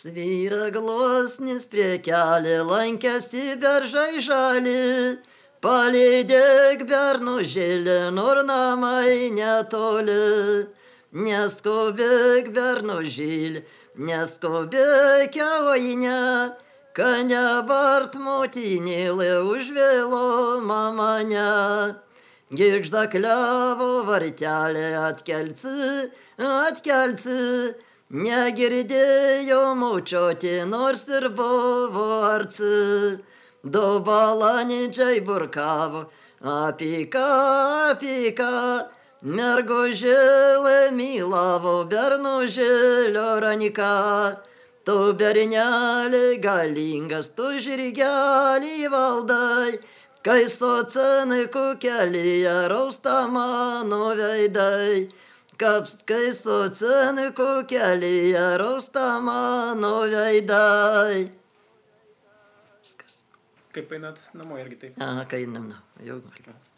Svyra gluosnis prie kelio, lankėsi beržai žali, palydėk bernužėlį, nor namai netoli. Neskubėk bernužėlį, neskubėk jaunė, kad nebart motinėlė užvėlo mamane. Girgžda klevo vartelė, atkelsi, negirdėjo močiutė, nors ir buvo arci. Du balandžiai burkavo, apie ką, mergužėlė mylavo bernužėlio ranką. Tu bernelė galingas, tu žirgelį valdai, kai socinikų kelyje rausta mano veidai. Kai socinikų kelyje rausta mano veidai. Kaip einat namo irgi taip? Kai einam, jau.